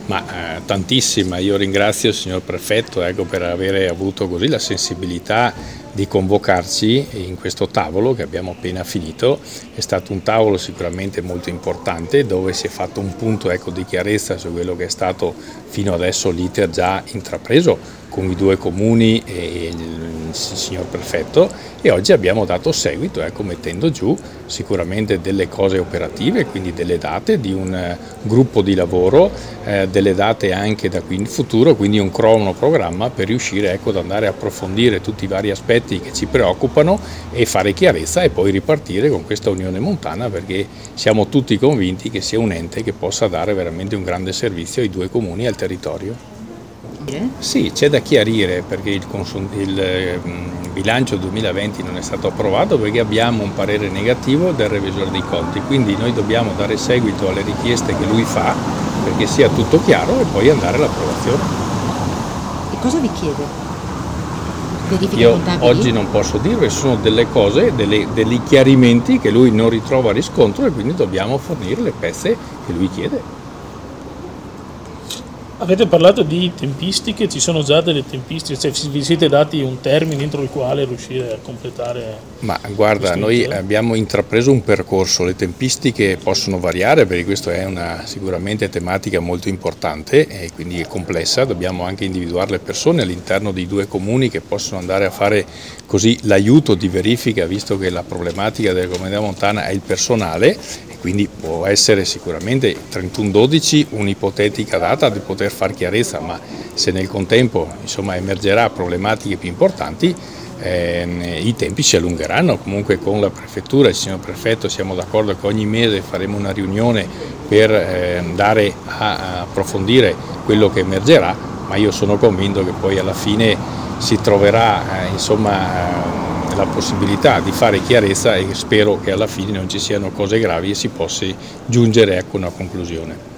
Tantissima, io ringrazio il signor Prefetto per aver avuto così la sensibilità di convocarci in questo tavolo che abbiamo appena finito. È stato un tavolo sicuramente molto importante dove si è fatto un punto di chiarezza su quello che è stato fino adesso l'iter già intrapreso con i due comuni e il signor Prefetto, e oggi abbiamo dato seguito mettendo giù sicuramente delle cose operative, quindi delle date di un gruppo di lavoro, delle date anche da qui in futuro, quindi un cronoprogramma per riuscire ad andare a approfondire tutti i vari aspetti che ci preoccupano e fare chiarezza e poi ripartire con questa Unione Montana, perché siamo tutti convinti che sia un ente che possa dare veramente un grande servizio ai due comuni e al territorio. Sì, c'è da chiarire perché il bilancio 2020 non è stato approvato perché abbiamo un parere negativo del revisore dei conti, quindi noi dobbiamo dare seguito alle richieste che lui fa perché sia tutto chiaro e poi andare all'approvazione. E cosa vi chiede? Verifiche Io contabili? oggi non posso dirvi, sono delle cose, degli chiarimenti che lui non ritrova riscontro e quindi dobbiamo fornire le pezze che lui chiede. Avete parlato di tempistiche, ci sono già delle tempistiche, cioè vi siete dati un termine entro il quale riuscire a completare? Guarda, noi abbiamo intrapreso un percorso, le tempistiche possono variare perché questa è una sicuramente tematica molto importante e quindi è complessa, dobbiamo anche individuare le persone all'interno dei due comuni che possono andare a fare così l'aiuto di verifica, visto che la problematica della comunità montana è il personale. Quindi può essere sicuramente 31/12 un'ipotetica data di poter far chiarezza, ma se nel contempo emergerà problematiche più importanti, i tempi si allungheranno. Comunque con la Prefettura e il signor Prefetto siamo d'accordo che ogni mese faremo una riunione per andare a approfondire quello che emergerà, ma io sono convinto che poi alla fine si troverà la possibilità di fare chiarezza e spero che alla fine non ci siano cose gravi e si possa giungere a una conclusione.